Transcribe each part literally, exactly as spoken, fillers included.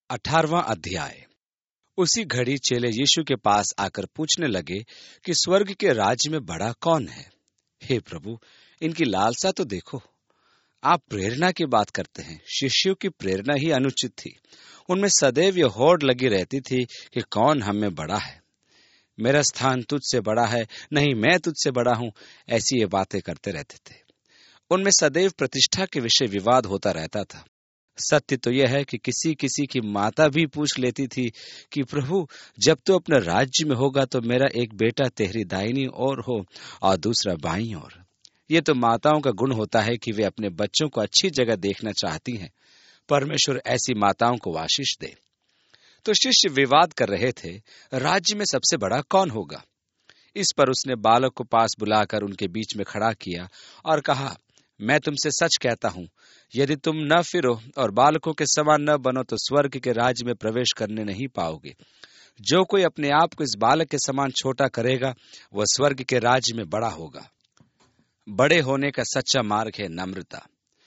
अठारहवां अध्याय। उसी घड़ी चेले यीशु के पास आकर पूछने लगे कि स्वर्ग के राज्य में बड़ा कौन है। हे प्रभु, इनकी लालसा तो देखो। आप प्रेरणा की बात करते हैं। शिष्यों की प्रेरणा ही अनुचित थी। उनमें सदैव यह होड़ लगी रहती थी कि कौन हम में बड़ा है, मेरा स्थान तुझसे बड़ा है, नहीं मैं तुझसे बड़ा हूं। ऐसी ये बातें करते रहते थे। उनमें सदैव प्रतिष्ठा के विषय विवाद होता रहता था। सत्य तो यह है कि किसी किसी की माता भी पूछ लेती थी कि प्रभु, जब तू अपने राज्य में होगा तो मेरा एक बेटा तेरी दाहिनी ओर हो और दूसरा बाईं ओर। ये तो माताओं का गुण होता है कि वे अपने बच्चों को अच्छी जगह देखना चाहती हैं। परमेश्वर ऐसी माताओं को आशीष दे। तो शिष्य विवाद कर रहे थे, राज्य में सबसे बड़ा कौन होगा। इस पर उसने बालक को पास बुलाकर उनके बीच में खड़ा किया और कहा, मैं तुमसे सच कहता हूं, यदि तुम न फिरो और बालकों के समान न बनो तो स्वर्ग के राज्य में प्रवेश करने नहीं पाओगे। जो कोई अपने आप को इस बालक के समान छोटा करेगा, वह स्वर्ग के राज्य में बड़ा होगा। बड़े होने का सच्चा मार्ग है नम्रता।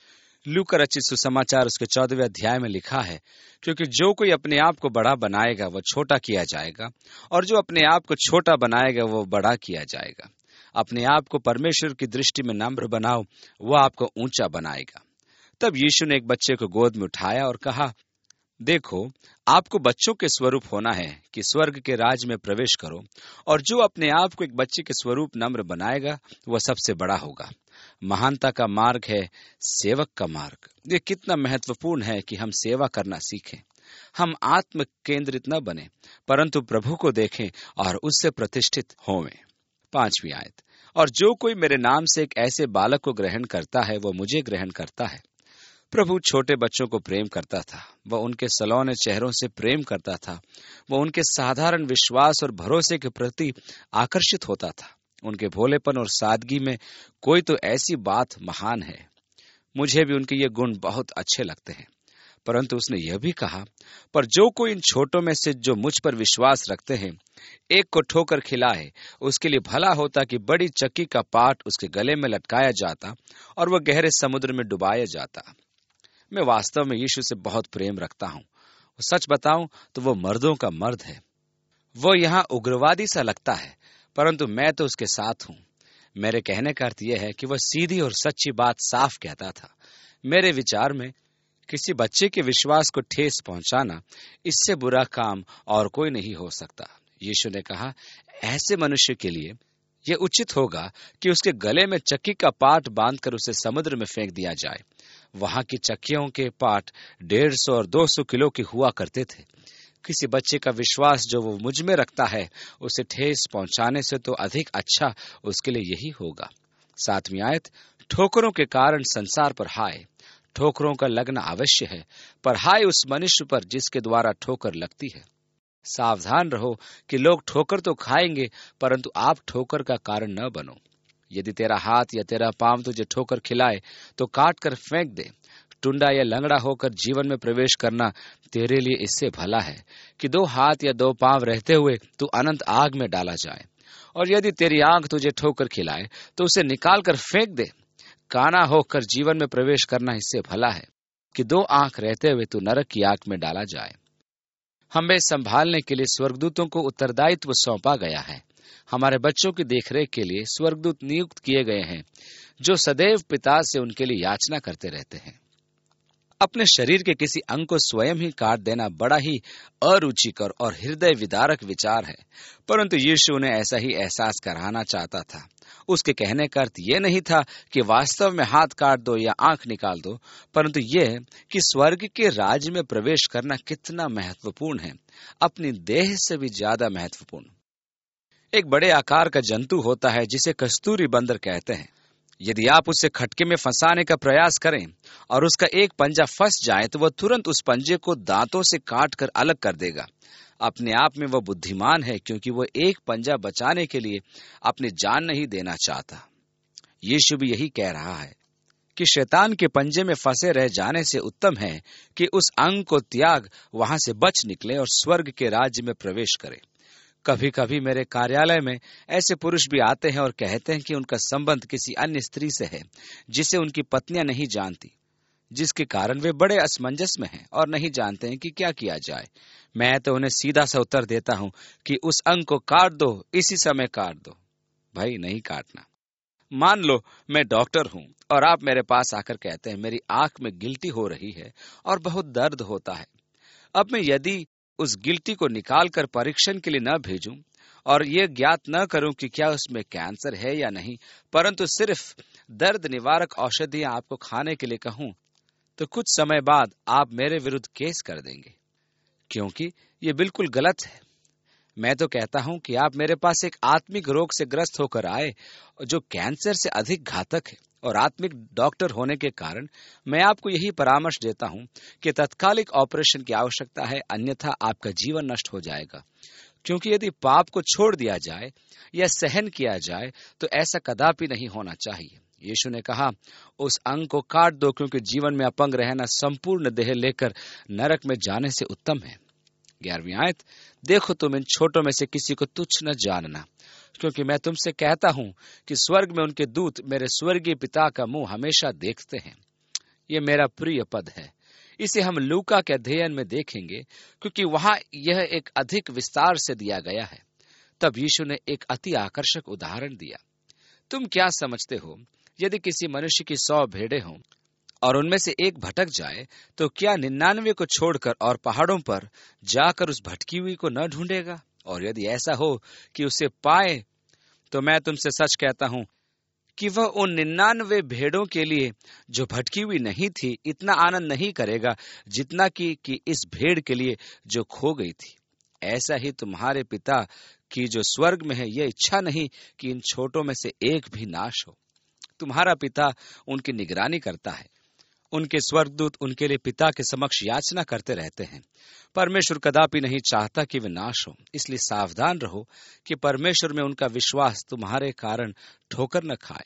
लूका रचित सुसमाचार उसके चौदहवें अध्याय में लिखा है, क्योंकि जो कोई अपने आप को बड़ा बनाएगा वह छोटा किया जाएगा, और जो अपने आप को छोटा बनाएगा वह बड़ा किया जाएगा। अपने आप को परमेश्वर की दृष्टि में नम्र बनाओ, वह आपको ऊंचा बनाएगा। तब यीशु ने एक बच्चे को गोद में उठाया और कहा, देखो, आपको बच्चों के स्वरूप होना है कि स्वर्ग के राज्य में प्रवेश करो, और जो अपने आप को एक बच्चे के स्वरूप नम्र बनाएगा वह सबसे बड़ा होगा। महानता का मार्ग है सेवक का मार्ग। ये कितना महत्वपूर्ण है कि हम सेवा करना सीखें। हम आत्म केंद्रित न बने, परंतु प्रभु को देखें और उससे प्रतिष्ठित होवें। पांचवी आयत। और जो कोई मेरे नाम से एक ऐसे बालक को ग्रहण करता है वह मुझे ग्रहण करता है। प्रभु छोटे बच्चों को प्रेम करता था। वह उनके सलौने चेहरों से प्रेम करता था। वह उनके साधारण विश्वास और भरोसे के प्रति आकर्षित होता था। उनके भोलेपन और सादगी में कोई तो ऐसी बात महान है। मुझे भी उनके ये गुण बहुत अच्छे लगते हैं। परंतु उसने यह भी कहा, पर जो कोई इन छोटों में से जो मुझ पर विश्वास रखते हैं एक को ठोकर खिलाए, उसके लिए भला होता कि बड़ी चक्की का पाट उसके गले में लटकाया जाता और वह गहरे समुद्र में डुबाया जाता। मैं वास्तव में यीशु से बहुत प्रेम रखता हूँ। सच बताऊं तो वो मर्दों का मर्द है। वो यहाँ उग्रवादी सा लगता है, परंतु मैं तो उसके साथ हूँ। मेरे कहने का अर्थ यह है कि वह सीधी और सच्ची बात साफ कहता था। मेरे विचार में किसी बच्चे के विश्वास को ठेस पहुंचाना, इससे बुरा काम और कोई नहीं हो सकता। यीशु ने कहा, ऐसे मनुष्य के लिए यह उचित होगा कि उसके गले में चक्की का पाट बांधकर उसे समुद्र में फेंक दिया जाए। वहां की चक्कियों के पाट डेढ़ सौ और दो सौ किलो के हुआ करते थे। किसी बच्चे का विश्वास जो वो मुझ में रखता है, उसे ठेस पहुंचाने से तो अधिक अच्छा उसके लिए यही होगा। सातवीं आयत। ठोकरों के कारण संसार पर हाय। ठोकरों का लगना अवश्य है, पर हाय उस मनुष्य पर जिसके द्वारा ठोकर लगती है। सावधान रहो कि लोग ठोकर तो खाएंगे, परंतु आप ठोकर का कारण न बनो। यदि तेरा हाथ या तेरा पांव तुझे ठोकर खिलाए तो काट कर फेंक दे। टुंडा या लंगड़ा होकर जीवन में प्रवेश करना तेरे लिए इससे भला है कि दो हाथ या दो पांव रहते हुए तू अनंत आग में डाला जाए। और यदि तेरी आंख तुझे ठोकर खिलाए तो उसे निकाल कर फेंक दे। काना होकर जीवन में प्रवेश करना इससे भला है कि दो आंख रहते हुए तू नरक की आग में डाला जाए। हमें संभालने के लिए स्वर्गदूतों को उत्तरदायित्व सौंपा गया है। हमारे बच्चों की देखरेख के लिए स्वर्गदूत नियुक्त किए गए हैं, जो सदैव पिता से उनके लिए याचना करते रहते हैं। अपने शरीर के किसी अंग को स्वयं ही काट देना बड़ा ही अरुचिकर और हृदय विदारक विचार है, परंतु यीशु ने ऐसा ही एहसास कराना चाहता था। उसके कहने का अर्थ यह नहीं था कि वास्तव में हाथ काट दो या आंख निकाल दो, परंतु यह कि स्वर्ग के राज्य में प्रवेश करना कितना महत्वपूर्ण है, अपनी देह से भी ज्यादा महत्वपूर्ण। एक बड़े आकार का जंतु होता है जिसे कस्तूरी बंदर कहते हैं। यदि आप उसे खटके में फंसाने का प्रयास करें और उसका एक पंजा फंस जाए तो वह तुरंत उस पंजे को दांतों से काट कर अलग कर देगा। अपने आप में वह बुद्धिमान है, क्योंकि वह एक पंजा बचाने के लिए अपनी जान नहीं देना चाहता। यीशु भी यही कह रहा है कि शैतान के पंजे में फंसे रह जाने से उत्तम है कि उस अंग को त्याग वहां से बच निकले और स्वर्ग के राज्य में प्रवेश करे। कभी कभी मेरे कार्यालय में ऐसे पुरुष भी आते हैं और कहते हैं कि उनका संबंध किसी अन्य स्त्री से है जिसे उनकी पत्नियां नहीं जानती। जिसके कारण वे बड़े असमंजस में हैं और नहीं जानते हैं कि क्या किया जाए। मैं तो उन्हें सीधा सा उत्तर देता हूं कि उस अंग को काट दो, इसी समय काट दो। भाई, नहीं काटना। मान लो मैं डॉक्टर हूं और आप मेरे पास आकर कहते हैं मेरी आंख में गिल्टी हो रही है और बहुत दर्द होता है। अब मैं यदि उस गिल्टी को निकालकर परीक्षण के लिए न भेजूं और ये ज्ञात न करूं कि क्या उसमें कैंसर है या नहीं, परंतु सिर्फ दर्द निवारक औषधियां आपको खाने के लिए कहूं, तो कुछ समय बाद आप मेरे विरुद्ध केस कर देंगे, क्योंकि ये बिल्कुल गलत है। मैं तो कहता हूं कि आप मेरे पास एक आत्मिक रोग से ग्रस्त होकर आए जो कैंसर से अधिक घातक है, और आत्मिक डॉक्टर होने के कारण मैं आपको यही परामर्श देता हूं कि तत्कालिक ऑपरेशन की आवश्यकता है, अन्यथा आपका जीवन नष्ट हो जाएगा। क्योंकि यदि पाप को छोड़ दिया जाए या सहन किया जाए तो ऐसा कदापि नहीं होना चाहिए। यीशु ने कहा, उस अंग को काट दो, क्योंकि जीवन में अपंग रहना संपूर्ण देह लेकर नरक में जाने से उत्तम है। ग्यारहवीं आयत, देखो तुम इन छोटों में से किसी को तुच्छ न जानना, क्योंकि मैं तुमसे कहता हूं कि स्वर्ग में उनके दूत मेरे स्वर्गीय पिता का मुंह हमेशा देखते हैं। ये मेरा प्रिय पद है। इसे हम लूका के अध्ययन में देखेंगे, क्योंकि वहां यह एक अधिक विस्तार से दिया गया है। तब यीशु ने एक अति आकर्षक उदाहरण दिया। तुम क्या समझते हो, यदि किसी मनुष्य की सौ भेड़ें हों और उनमें से एक भटक जाए, तो क्या निन्यानवे को छोड़कर और पहाड़ों पर जाकर उस भटकी हुई को न ढूंढेगा? और यदि ऐसा हो कि उसे पाए, तो मैं तुमसे सच कहता हूं कि वह उन निन्यानवे भेड़ों के लिए जो भटकी हुई नहीं थी इतना आनंद नहीं करेगा जितना कि, कि इस भेड़ के लिए जो खो गई थी। ऐसा ही तुम्हारे पिता की जो स्वर्ग में है, यह इच्छा नहीं कि इन छोटों में से एक भी नाश हो। तुम्हारा पिता उनकी निगरानी करता है। उनके स्वर्गदूत उनके लिए पिता के समक्ष याचना करते रहते हैं। परमेश्वर कदापि नहीं चाहता कि वे नाश हो, इसलिए सावधान रहो कि परमेश्वर में उनका विश्वास तुम्हारे कारण ठोकर न खाए।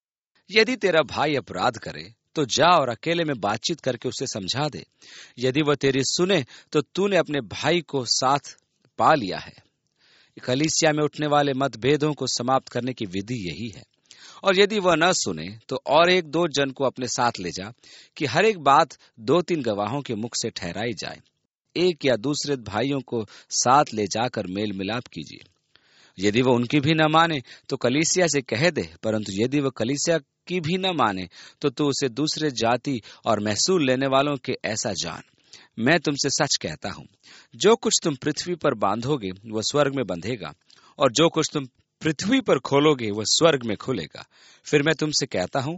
यदि तेरा भाई अपराध करे तो जा और अकेले में बातचीत करके उसे समझा दे। यदि वह तेरी सुने तो तूने अपने भाई को साथ पा लिया है। कलीसिया में उठने वाले मतभेदों को समाप्त करने की विधि यही है। और यदि वह न सुने तो और एक दो जन को अपने साथ ले जा, कि हर एक बात दो तीन गवाहों के मुख से ठहराई जाए। एक या दूसरे भाइयों को साथ ले जाकर मेल मिलाप कीजिए। यदि वह उनकी भी न माने तो कलीसिया से कह दे, परंतु यदि वह कलीसिया की भी न माने तो तू उसे दूसरे जाति और महसूल लेने वालों के ऐसा जान। मैं तुमसे सच कहता हूं, जो कुछ तुम पृथ्वी पर बांधोगे वह स्वर्ग में बंधेगा, और जो कुछ तुम पृथ्वी पर खोलोगे वह स्वर्ग में खुलेगा। फिर मैं तुमसे कहता हूं,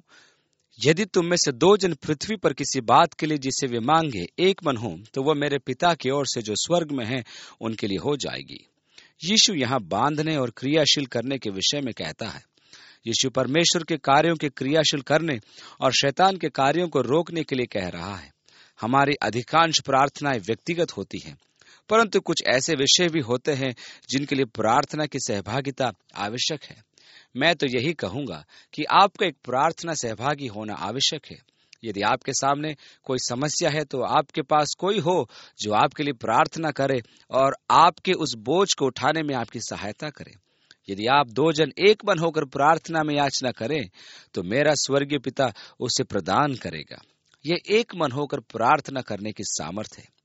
यदि तुम में से दो जन पृथ्वी पर किसी बात के लिए जिसे वे मांगे एक मन हो, तो वह मेरे पिता की ओर से जो स्वर्ग में है उनके लिए हो जाएगी। यीशु यहाँ बांधने और क्रियाशील करने के विषय में कहता है। यीशु परमेश्वर के कार्यों के क्रियाशील करने और शैतान के कार्यों को रोकने के लिए कह रहा है। हमारी अधिकांश प्रार्थनाएं व्यक्तिगत होती हैं, परंतु कुछ ऐसे विषय भी होते हैं जिनके लिए प्रार्थना की सहभागिता आवश्यक है। मैं तो यही कहूंगा कि आपका एक प्रार्थना सहभागी होना आवश्यक है। यदि आपके सामने कोई समस्या है तो आपके पास कोई हो जो आपके लिए प्रार्थना करे और आपके उस बोझ को उठाने में आपकी सहायता करे। यदि आप दो जन एक मन होकर प्रार्थना में याचना करें तो मेरा स्वर्गीय पिता उसे प्रदान करेगा। यह एक मन होकर प्रार्थना करने की सामर्थ है।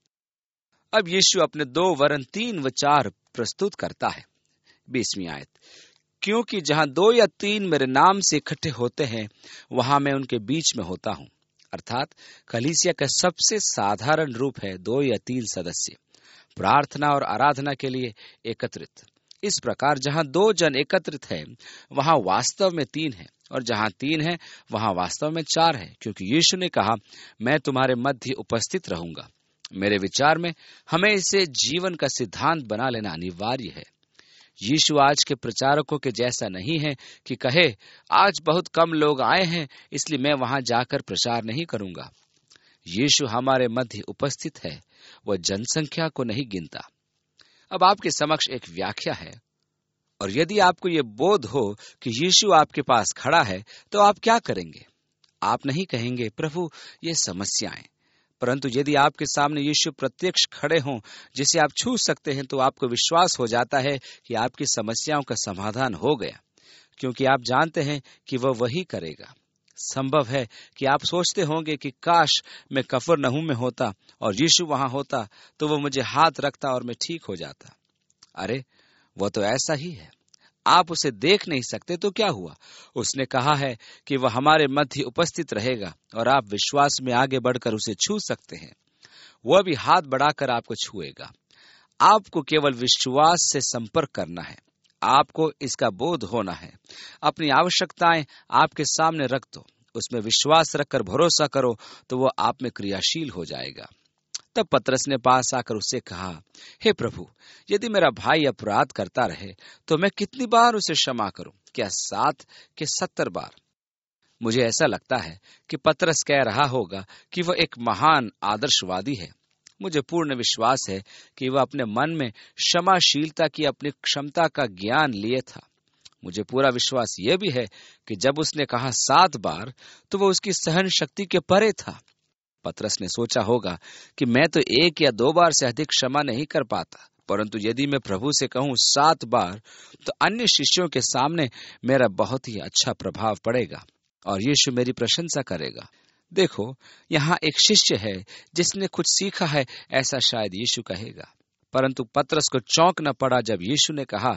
अब यीशु अपने दो वरन तीन विचार प्रस्तुत करता है। बीसवीं आयत, क्योंकि जहां दो या तीन मेरे नाम से इकट्ठे होते हैं वहां मैं उनके बीच में होता हूं। अर्थात कलीसिया का सबसे साधारण रूप है दो या तीन सदस्य प्रार्थना और आराधना के लिए एकत्रित। इस प्रकार जहां दो जन एकत्रित हैं वहां वास्तव में तीन है, और जहां तीन है वहां वास्तव में चार है, क्योंकि यीशु ने कहा, मैं तुम्हारे मध्य उपस्थित रहूंगा। मेरे विचार में हमें इसे जीवन का सिद्धांत बना लेना अनिवार्य है। यीशु आज के प्रचारकों के जैसा नहीं है कि कहे, आज बहुत कम लोग आए हैं इसलिए मैं वहां जाकर प्रचार नहीं करूंगा। यीशु हमारे मध्य उपस्थित है, वह जनसंख्या को नहीं गिनता। अब आपके समक्ष एक व्याख्या है, और यदि आपको यह बोध हो कि यीशु आपके पास खड़ा है तो आप क्या करेंगे? आप नहीं कहेंगे, प्रभु ये समस्याएं, परंतु यदि आपके सामने यीशु प्रत्यक्ष खड़े हों जिसे आप छू सकते हैं, तो आपको विश्वास हो जाता है कि आपकी समस्याओं का समाधान हो गया, क्योंकि आप जानते हैं कि वह वही करेगा। संभव है कि आप सोचते होंगे कि काश मैं कफरनहूम में होता और यीशु वहां होता तो वो मुझे हाथ रखता और मैं ठीक हो जाता। अरे वो तो ऐसा ही है। आप उसे देख नहीं सकते तो क्या हुआ? उसने कहा है कि वह हमारे मध्य उपस्थित रहेगा और आप विश्वास में आगे बढ़कर उसे छू सकते हैं। वह भी हाथ बढ़ाकर आपको छुएगा। आपको केवल विश्वास से संपर्क करना है। आपको इसका बोध होना है। अपनी आवश्यकताएं आपके सामने रख दो, उसमें विश्वास रखकर भरोसा करो तो वह आप में क्रियाशील हो जाएगा। तब पतरस ने पास आकर उससे कहा, हे प्रभु, यदि मेरा भाई अपराध करता रहे तो मैं कितनी बार उसे क्षमा करूं? क्या सात के सत्तर बार? मुझे ऐसा लगता है कि पतरस कह रहा होगा कि वह एक महान आदर्शवादी है। मुझे पूर्ण विश्वास है कि वह अपने मन में क्षमाशीलता की अपनी क्षमता का ज्ञान लिए था। मुझे पूरा विश्वास यह भी है कि जब उसने कहा सात बार तो वह उसकी सहन शक्ति के परे था। पतरस ने सोचा होगा कि मैं तो एक या दो बार से अधिक क्षमा नहीं कर पाता, परंतु यदि मैं प्रभु से कहूं सात बार तो अन्य शिष्यों के सामने मेरा बहुत ही अच्छा प्रभाव पड़ेगा और यीशु मेरी प्रशंसा करेगा। देखो, यहाँ एक शिष्य है जिसने कुछ सीखा है, ऐसा शायद यीशु कहेगा। परंतु पतरस को चौंक न पड़ा जब यीशु ने कहा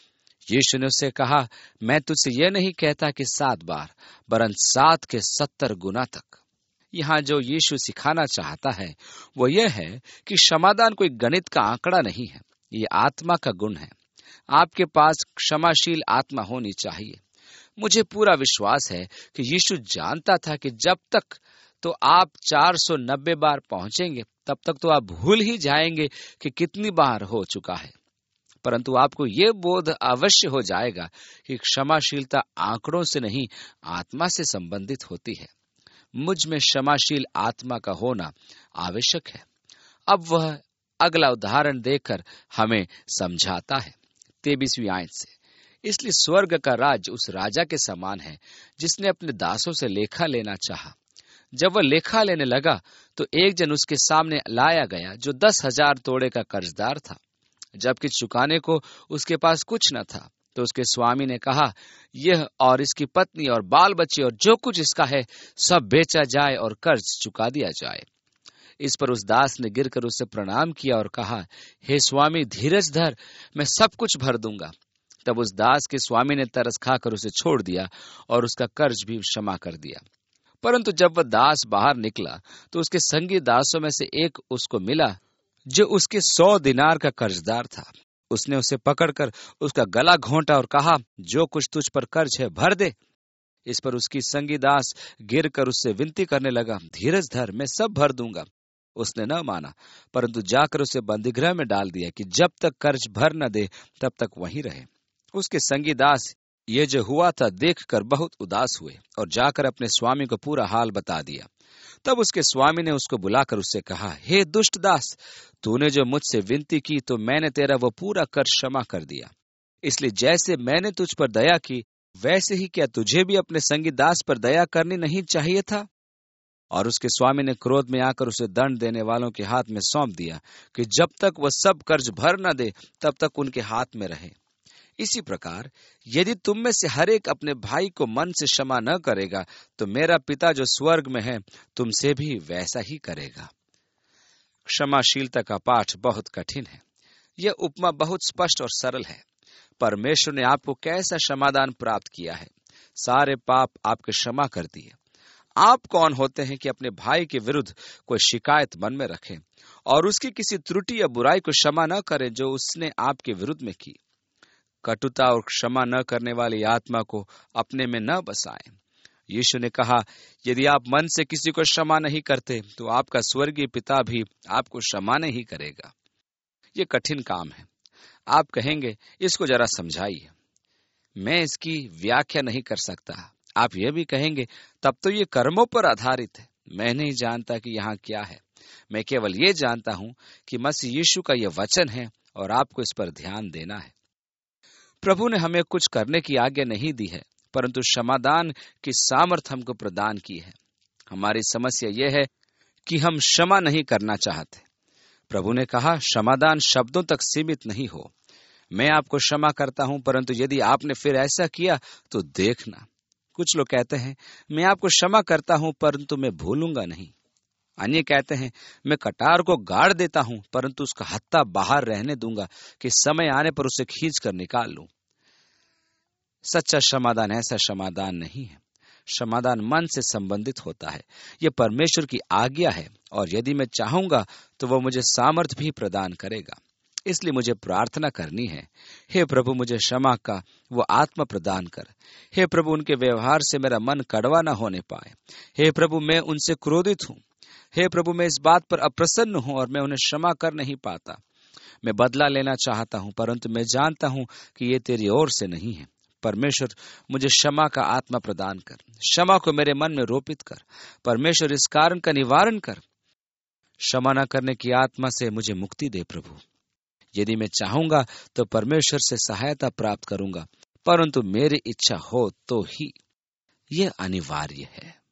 यीशु ने उससे कहा, मैं तुझसे यह नहीं कहता कि सात बार, वरन सात के सत्तर गुना तक। यहाँ जो यीशु सिखाना चाहता है वो यह है कि क्षमादान कोई गणित का आंकड़ा नहीं है, ये आत्मा का गुण है। आपके पास क्षमाशील आत्मा होनी चाहिए। मुझे पूरा विश्वास है कि यीशु जानता था कि जब तक तो आप चार सौ नब्बे बार पहुंचेंगे तब तक तो आप भूल ही जाएंगे कि कितनी बार हो चुका है। परंतु आपको ये बोध अवश्य हो जाएगा कि क्षमाशीलता आंकड़ों से नहीं, आत्मा से संबंधित होती है। मुझ में क्षमाशील आत्मा का होना आवश्यक है। अब वह अगला उदाहरण देकर हमें समझाता है तेईसवीं आयत से, इसलिए स्वर्ग का राज्य उस राजा के समान है जिसने अपने दासों से लेखा लेना चाहा। जब वह लेखा लेने लगा तो एक जन उसके सामने लाया गया जो दस हजार तोड़े का कर्जदार था, जबकि चुकाने को उसके पास कुछ न था। तो उसके स्वामी ने कहा, यह और इसकी पत्नी और बाल बच्चे और जो कुछ इसका है सब बेचा जाए और कर्ज चुका दिया जाए। इस पर उस दास ने गिरकर उससे प्रणाम किया और कहा, हे स्वामी, धीरज धर, मैं सब कुछ भर दूंगा। तब उस दास के स्वामी ने तरस खाकर उसे छोड़ दिया और उसका कर्ज भी क्षमा कर दिया। परंतु जब वह दास बाहर निकला तो उसके संगी दासों में से एक उसको मिला जो उसके सौ दिनार का कर्जदार था। उसने उसे पकड़कर उसका गला घोंटा और कहा, जो कुछ तुझ पर कर्ज है भर दे। इस पर उसकी संगी दास गिरकर उससे विनती करने लगा, धीरज धर, मैं सब भर दूंगा। उसने न माना, परंतु जाकर उसे बंदीगृह में डाल दिया कि जब तक कर्ज भर न दे तब तक वहीं रहे। उसके संगी दास ये जो हुआ था देखकर बहुत उदास हुए और जाकर अपने स्वामी को पूरा हाल बता दिया। तब उसके स्वामी ने उसको बुलाकर उससे कहा, हे दुष्ट दास, तूने जो मुझसे विनती की तो मैंने तेरा वो पूरा कर्ज क्षमा कर दिया। इसलिए जैसे मैंने तुझ पर दया की वैसे ही क्या तुझे भी अपने संगी दास पर दया करनी नहीं चाहिए था? और उसके स्वामी ने क्रोध में आकर उसे दंड देने वालों के हाथ में सौंप दिया कि जब तक वह सब कर्ज भर न दे तब तक उनके हाथ में रहे। इसी प्रकार यदि तुम में से हर एक अपने भाई को मन से क्षमा न करेगा तो मेरा पिता जो स्वर्ग में है तुमसे भी वैसा ही करेगा। क्षमाशीलता का पाठ बहुत कठिन है। यह उपमा बहुत स्पष्ट और सरल है। परमेश्वर ने आपको कैसा क्षमादान प्राप्त किया है। सारे पाप आपके क्षमा कर दिए। आप कौन होते हैं कि अपने भाई के विरुद्ध कोई शिकायत मन में रखें और उसकी किसी त्रुटि या बुराई को क्षमा न करें जो उसने आपके विरुद्ध में की। कटुता और क्षमा न करने वाली आत्मा को अपने में न बसाएं। यीशु ने कहा, यदि आप मन से किसी को क्षमा नहीं करते तो आपका स्वर्गीय पिता भी आपको क्षमा नहीं करेगा। ये कठिन काम है। आप कहेंगे, इसको जरा समझाइए, मैं इसकी व्याख्या नहीं कर सकता। आप यह भी कहेंगे, तब तो ये कर्मों पर आधारित है। मैं नहीं जानता कि यहाँ क्या है। मैं केवल ये जानता हूं कि मसीह यीशु का यह वचन है और आपको इस पर ध्यान देना है। प्रभु ने हमें कुछ करने की आज्ञा नहीं दी है, परंतु क्षमादान की सामर्थ्य हमको प्रदान की है। हमारी समस्या यह है कि हम क्षमा नहीं करना चाहते। प्रभु ने कहा, क्षमादान शब्दों तक सीमित नहीं हो। मैं आपको क्षमा करता हूं, परंतु यदि आपने फिर ऐसा किया तो देखना। कुछ लोग कहते हैं, मैं आपको क्षमा करता हूं परंतु मैं भूलूंगा नहीं। अन्य कहते हैं, मैं कटार को गाड़ देता हूं परंतु उसका हत्था बाहर रहने दूंगा कि समय आने पर उसे खींच कर निकाल लूं। सच्चा क्षमादान ऐसा क्षमादान नहीं है। क्षमादान मन से संबंधित होता है। यह परमेश्वर की आज्ञा है और यदि मैं चाहूंगा तो वह मुझे सामर्थ भी प्रदान करेगा। इसलिए मुझे प्रार्थना करनी है, हे प्रभु मुझे क्षमा का वो आत्मा प्रदान कर। हे प्रभु उनके व्यवहार से मेरा मन कड़वा न होने पाए। हे प्रभु मैं उनसे क्रोधित हूँ। हे प्रभु मैं इस बात पर अप्रसन्न हूँ और मैं उन्हें क्षमा कर नहीं पाता। मैं बदला लेना चाहता हूँ परंतु मैं जानता हूँ कि ये तेरी ओर से नहीं है। परमेश्वर मुझे क्षमा का आत्मा प्रदान कर। क्षमा को मेरे मन में रोपित कर। परमेश्वर इस कारण का निवारण कर। क्षमा न करने की आत्मा से मुझे मुक्ति दे प्रभु। यदि मैं चाहूंगा तो परमेश्वर से सहायता प्राप्त करूंगा, परंतु मेरी इच्छा हो तो ही। यह अनिवार्य है।